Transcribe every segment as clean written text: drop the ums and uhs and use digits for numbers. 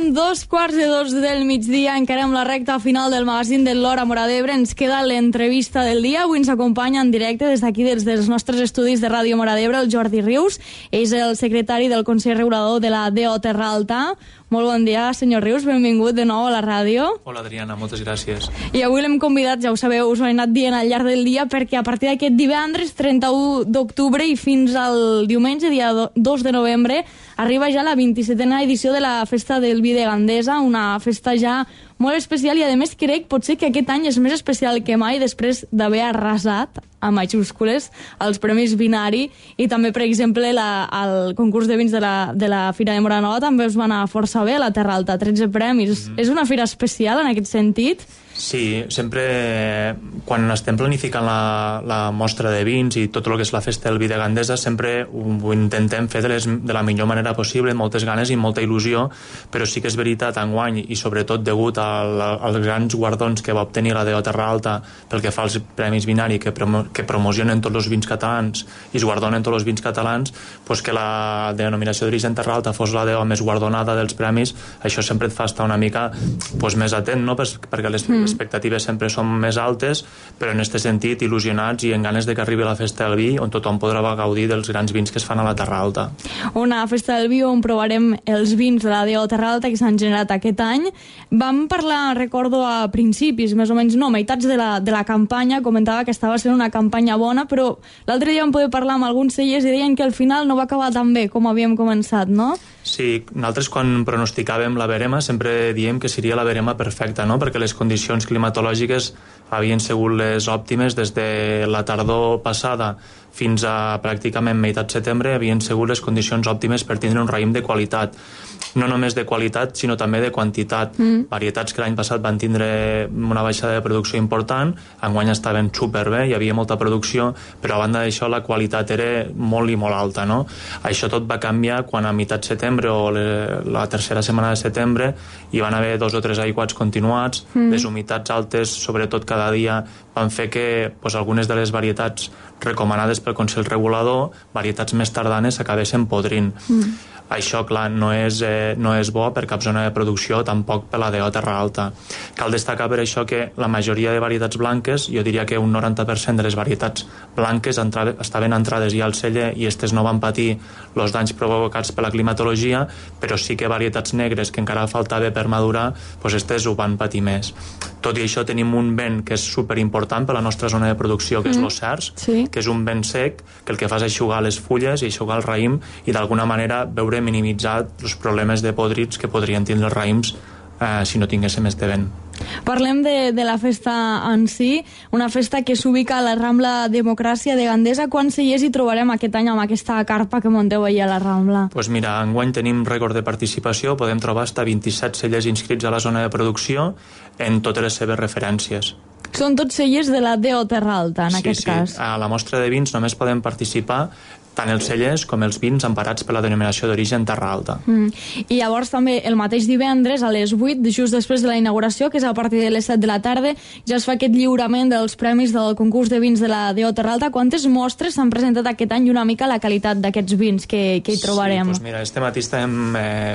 Són 2:15 del migdia, encarem la recta final del magazín del Lora Móra d'Ebre. Ens queda l'entrevista del dia. Avui ens acompanya en directe des d'aquí, des dels nostres estudis de Ràdio Móra d'Ebre, el Jordi Rius. És el secretari del Consell Regulador de la DO Terra Alta. Molt bon dia, senyor Rius, benvingut de nou a la ràdio. Hola, Adriana, moltes gràcies. I avui l'hem convidat, ja ho sabeu, us ho he anat dient al llarg del dia, perquè a partir d'aquest divendres 31 d'octubre i fins al diumenge, dia 2 de novembre, arriba ja la 27a edició de la Festa del Vi de Gandesa, una festa ja molt especial i, a més, crec potser que aquest any és més especial que mai després d'haver arrasat, a majúscules, els Premis Binari i també, per exemple, el concurs de vins de la Fira de Móra Nova també us va anar força bé a la Terra Alta, 13 premis. És una fira especial en aquest sentit? Sí, sempre quan estem planificant la mostra de vins i tot el que és la Festa del Vi de Gandesa sempre ho intentem fer de la millor manera possible, amb moltes ganes i molta il·lusió, però sí que és veritat enguany i sobretot degut als grans guardons que va obtenir la DO Terra Alta pel que fa als Premis Binari que promocionen tots els vins catalans i es guardonen tots els vins catalans, doncs que la denominació d'origen Terra Alta fos la DO més guardonada dels premis, això sempre et fa estar una mica més atent, no? Perquè les expectatives sempre són més altes, però en aquest sentit il·lusionats i en ganes de que arribi la Festa del Vi on tothom podrà gaudir dels grans vins que es fan a la Terra Alta. Una Festa del Vi on provarem els vins de la DO Terra Alta que s'han generat aquest any. Vam parlar, recordo, a principis, més o menys, no, meitats de la campanya, comentava que estava sent una campanya bona, però l'altre dia vam poder parlar amb alguns cellers i deien que al final no va acabar tan bé com havíem començat, no? Sí, nosaltres quan pronosticàvem la verema sempre diem que seria la verema perfecta, no? Perquè les condicions climatològiques havien sigut les òptimes des de la tardor passada fins a pràcticament meitat setembre, havien sigut les condicions òptimes per tindre un raïm de qualitat. No només de qualitat, sinó també de quantitat. Varietats que l'any passat van tindre una baixada de producció important, enguany estaven superbé, hi havia molta producció, però a banda d'això la qualitat era molt i molt alta, no? Això tot va canviar quan a meitat setembre o la tercera setmana de setembre hi van haver 2 o 3 aiguats continuats, les humitats altes, sobretot cada dia, van fer que algunes de les varietats recomanades pel Consell Regulador, varietats més tardanes, s'acabessin podrint. Això, clar, no és bo per cap zona de producció, tampoc per la DO Terra Alta. Cal destacar per això que la majoria de varietats blanques, jo diria que un 90% de les varietats blanques estaven entrades ja al celler i aquestes no van patir els danys provocats per la climatologia, però sí que varietats negres que encara faltava per madurar, aquestes ho van patir més. Tot i això tenim un vent que és superimportant per la nostra zona de producció, que és l'Ocerç, que és un vent sec, que el que fa és eixugar les fulles i eixugar el raïm i d'alguna manera veure minimitzar els problemes de podrits que podrien tindre els raïms si no tinguéssim este vent. Parlem de la festa en si, una festa que s'ubica a la Rambla Democràcia de Gandesa. Quants cellers hi trobarem aquest any amb aquesta carpa que munteu ahir a la Rambla? Doncs mira, enguany tenim rècord de participació, podem trobar fins a 27 cellers inscrits a la zona de producció en totes les seves referències. Són tots cellers de la DO Terra Alta, en aquest cas. Sí, a la mostra de vins només poden participar tant els cellers com els vins emparats per la denominació d'origen Terra Alta. I llavors també el mateix divendres a les 8, just després de la inauguració, que és a partir de les 7 de la tarda, ja es fa aquest lliurament dels premis del concurs de vins de la DO Terra Alta. Quantes mostres s'han presentat aquest any i una mica la qualitat d'aquests vins que hi trobarem? Sí, doncs mira, este matí estem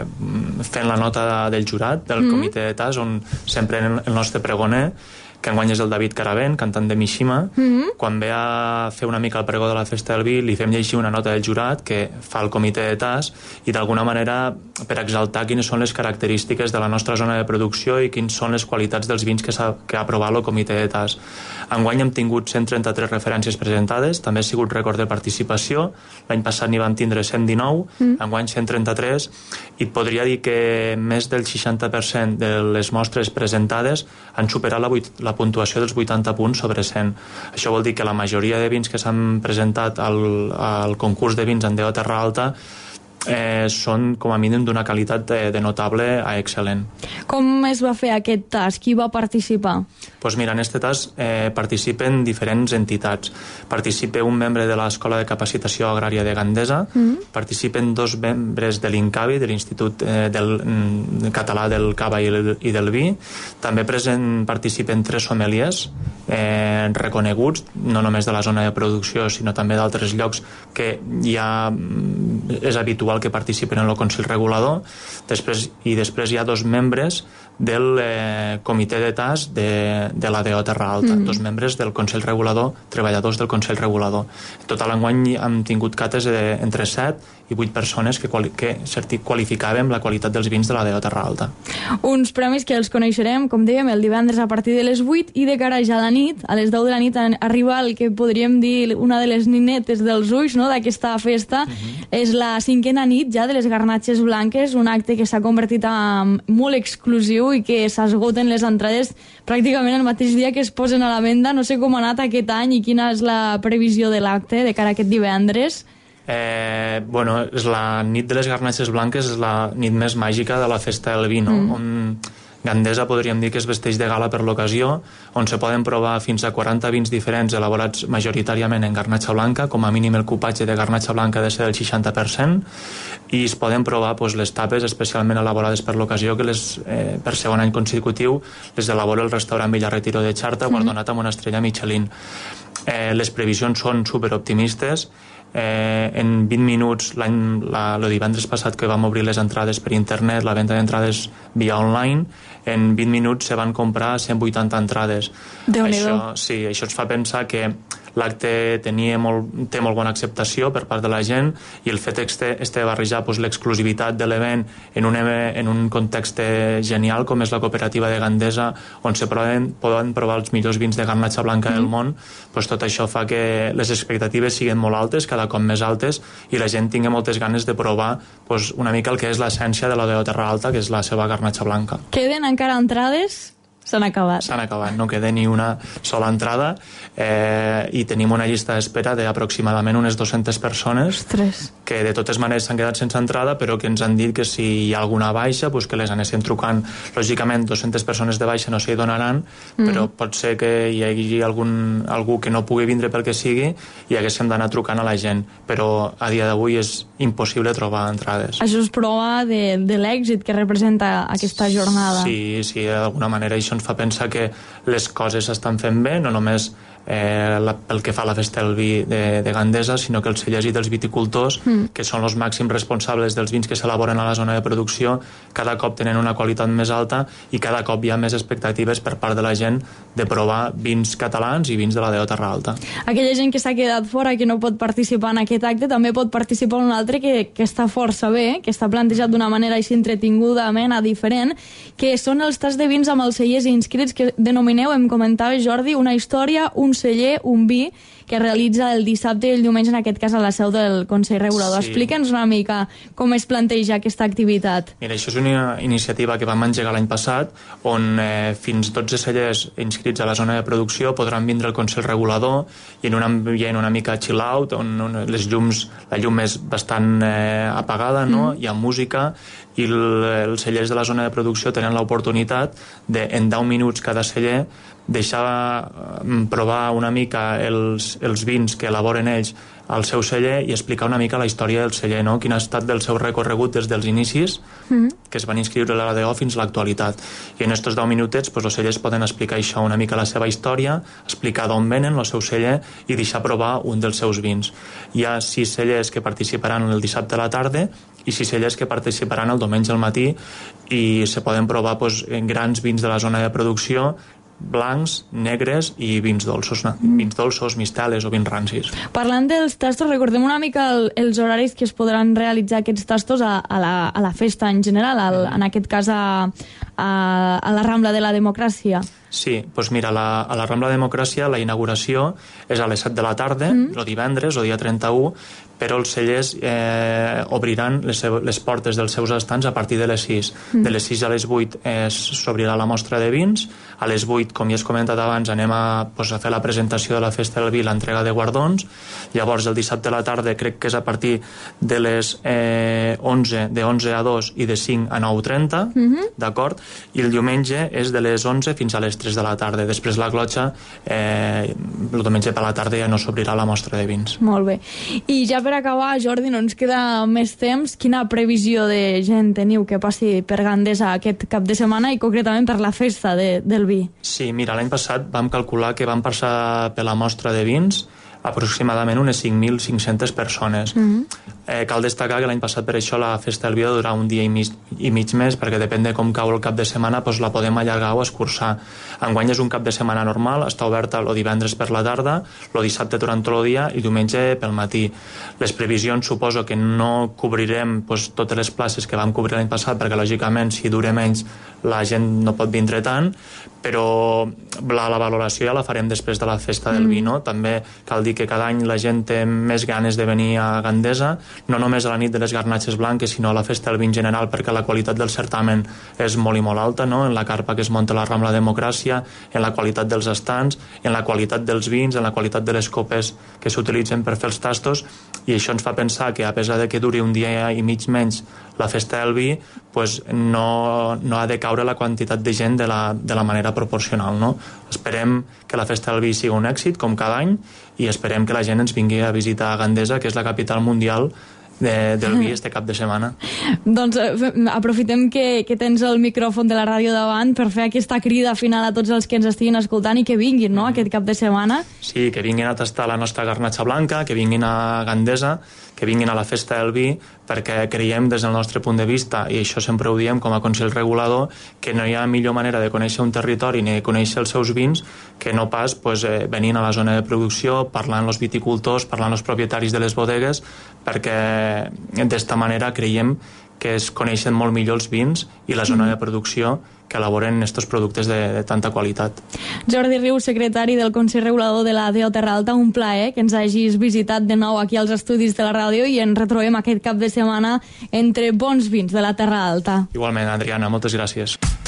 fent la nota del jurat, del comitè de TAS, on sempre el nostre pregoner, que enguany és el David Caravent, cantant de Mishima. Quan ve a fer una mica el pregó de la Festa del Vi, li fem llegir una nota del jurat que fa el comitè de TAS i d'alguna manera per exaltar quines són les característiques de la nostra zona de producció i quines són les qualitats dels vins que ha aprovat el comitè de TAS. Enguany hem tingut 133 referències presentades, també ha sigut rècord de participació, l'any passat n'hi van tindre 119, enguany 133, i et podria dir que més del 60% de les mostres presentades han superat la puntuació dels 80 punts sobre 100. Això vol dir que la majoria de vins que s'han presentat al concurs de vins en DO Terra Alta són com a mínim d'una qualitat de notable a excel·lent. Com es va fer aquest tas? Qui va participar? Doncs mira, en aquest tas participen diferents entitats. Participa un membre de l'Escola de Capacitació Agrària de Gandesa, participen 2 membres de l'INCAVI, de l'Institut Català del Cava i del Vi, també participen 3 sommeliers reconeguts, no només de la zona de producció, sinó també d'altres llocs que ja és habitual igual que participen en el Consell Regulador. Després hi ha 2 membres del comitè de TAS de la DO Terra Alta, 2 membres del Consell Regulador, treballadors del Consell Regulador. En total, enguany hem tingut cates entre 7 i 8 persones que qualificàvem la qualitat dels vins de la DO Terra Alta. Uns premis que els coneixerem, com dèiem, el divendres a partir de les 8 i de cara ja a la nit, a les 10 de la nit, arriba el que podríem dir una de les ninetes dels ulls, no?, d'aquesta festa. És la 5a nit ja de les garnatxes blanques, un acte que s'ha convertit en molt exclusiu i que s'esgoten les entrades pràcticament el mateix dia que es posen a la venda. No sé com ha anat aquest any i quina és la previsió de l'acte de cara a aquest divendres. És la nit de les garnatxes blanques, és la nit més màgica de la festa del vi, no? On Gandesa podríem dir que es vesteix de gala per l'ocasió, on se poden provar fins a 40 vins diferents elaborats majoritàriament en garnatxa blanca, com a mínim el cupatge de garnatxa blanca ha de ser del 60%, i es poden provar les tapes especialment elaborades per l'ocasió, que per segon any consecutiu les elabora el restaurant Villarretiro de Xarta, guardonat amb una estrella Michelin. Les previsions són superoptimistes. En 20 minuts, el divendres passat que vam obrir les entrades per internet, la venda d'entrades via online, en 20 minuts se van comprar 180 entrades. Déu-n'hi-do. Sí, això ens fa pensar que l'acte té molt bona acceptació per part de la gent, i el fet de barrejar l'exclusivitat de l'event en un context genial com és la cooperativa de Gandesa, on se poden provar els millors vins de garnatxa blanca del món, tot això fa que les expectatives siguin molt altes, cada cop més altes, i la gent tingui moltes ganes de provar una mica el que és l'essència de la DO Terra Alta, que és la seva garnatxa blanca. Queden encara entrades? S'han acabat. S'han acabat, no queda ni una sola entrada, i tenim una llista d'espera d'aproximadament unes 200 persones. Ostres. Que de totes maneres s'han quedat sense entrada, però que ens han dit que si hi ha alguna baixa, que les anessin trucant. Lògicament, 200 persones de baixa no s'hi donaran, però pot ser que hi hagi algú que no pugui vindre pel que sigui i haguéssim d'anar trucant a la gent, però a dia d'avui és impossible trobar entrades. Això és prova de l'èxit que representa aquesta jornada. Sí, d'alguna manera això ens fa pensar que les coses s'estan fent bé, no només pel que fa a la festa del vi de Gandesa, sinó que els cellers i dels viticultors, que són els màxims responsables dels vins que s'elaboren a la zona de producció, cada cop tenen una qualitat més alta i cada cop hi ha més expectatives per part de la gent de provar vins catalans i vins de la DO Terra Alta. Aquella gent que s'ha quedat fora, que no pot participar en aquest acte, també pot participar en un altre que està força bé, que està plantejat d'una manera així entretingudament diferent, que són els tasts de vins amb els cellers inscrits, que denomineu, em comentava Jordi, una història, un celler, un vi, que realitza el dissabte i el diumenge, en aquest cas a la seu del Consell Regulador. Sí. Explica'ns una mica com es planteja aquesta activitat. Mira, això és una iniciativa que vam engegar l'any passat, on fins 12 cellers inscrits a la zona de producció podran vindre al Consell Regulador i en un ambient una mica chill out, on la llum és bastant apagada, no? Hi ha música, i els cellers de la zona de producció tenen l'oportunitat de, en 10 minuts cada celler, deixar provar una mica els vins que elaboren ells al seu celler i explicar una mica la història del celler, no? Quin ha estat del seu recorregut des dels inicis, que es van inscriure a la DO fins a l'actualitat. I en aquests 10 minutets els cellers poden explicar això, una mica la seva història, explicar d'on venen el seu celler i deixar provar un dels seus vins. Hi ha 6 cellers que participaran el dissabte a la tarda i 6 cellers que participaran el diumenge al matí, i se poden provar grans vins de la zona de producció, blancs, negres i vins dolços, misteles o vins rancis. Parlant dels tastos, recordem una mica els horaris que es podran realitzar aquests tastos a la festa en general, en aquest cas a la Rambla de la Democràcia. Sí, doncs mira, a la Rambla Democràcia la inauguració és a les 7 de la tarda, el divendres, el dia 31, però els cellers obriran les portes dels seus estants a partir de les 6. De les 6 a les 8 s'obrirà la mostra de vins, a les 8, com ja has comentat abans, anem a fer la presentació de la Festa del Vi, l'entrega de guardons. Llavors el dissabte a la tarda crec que és a partir de les 11, de 11 a 2 i de 5 a 9:30, d'acord? I el diumenge és de les 11 fins a les 3 de la tarda. Després la clotxa, el diumenge per la tarda ja no s'obrirà la mostra de vins. Molt bé. I ja per acabar, Jordi, no ens queda més temps. Quina previsió de gent teniu que passi per Gandesa aquest cap de setmana i concretament per la festa del vi? Sí, mira, l'any passat vam calcular que van passar per la mostra de vins aproximadament unes 5.500 persones. Cal destacar que l'any passat per això la festa del vi durarà un dia i mig més, perquè depèn de com cau el cap de setmana doncs la podem allargar o escurçar. Enguany és un cap de setmana normal, està oberta el divendres per la tarda, el dissabte durant tot el dia i diumenge pel matí. Les previsions suposo que no cobrirem totes les places que vam cobrir l'any passat, perquè lògicament si dura menys la gent no pot vindre tant, però la valoració ja la farem després de la festa del vi, no? També cal dir que cada any la gent té més ganes de venir a Gandesa, no només a la nit de les garnatxes blanques, sinó a la festa del vi en general, perquè la qualitat del certamen és molt i molt alta, no? En la carpa que es munta a la Rambla Democràcia, en la qualitat dels estants, en la qualitat dels vins, en la qualitat de les copes que s'utilitzen per fer els tastos, i això ens fa pensar que a pesar de que duri un dia i mig menys la festa del vi, no ha de caure la quantitat de gent de la manera proporcional, no? Esperem que la festa del vi sigui un èxit, com cada any, i esperem que la gent ens vingui a visitar a Gandesa, que és la capital mundial del vi este cap de setmana. Doncs aprofitem que tens el micròfon de la ràdio davant per fer aquesta crida final a tots els que ens estiguin escoltant i que vinguin, no?, aquest cap de setmana. Sí, que vinguin a tastar la nostra garnatxa blanca, que vinguin a Gandesa, que vinguin a la festa del vi, perquè creiem des del nostre punt de vista, i això sempre ho diem com a Consell Regulador, que no hi ha millor manera de conèixer un territori ni de conèixer els seus vins que no pas venint a la zona de producció, parlant amb els viticultors, parlant amb els propietaris de les bodegues, perquè d'esta manera creiem que es coneixen molt millor els vins i la zona de producció que elaboren estos productes de tanta qualitat. Jordi Riu, secretari del Consell Regulador de la DO Terra Alta, un plaer que ens hagis visitat de nou aquí als estudis de la ràdio i ens retrobem aquest cap de setmana entre bons vins de la Terra Alta. Igualment, Adriana, moltes gràcies.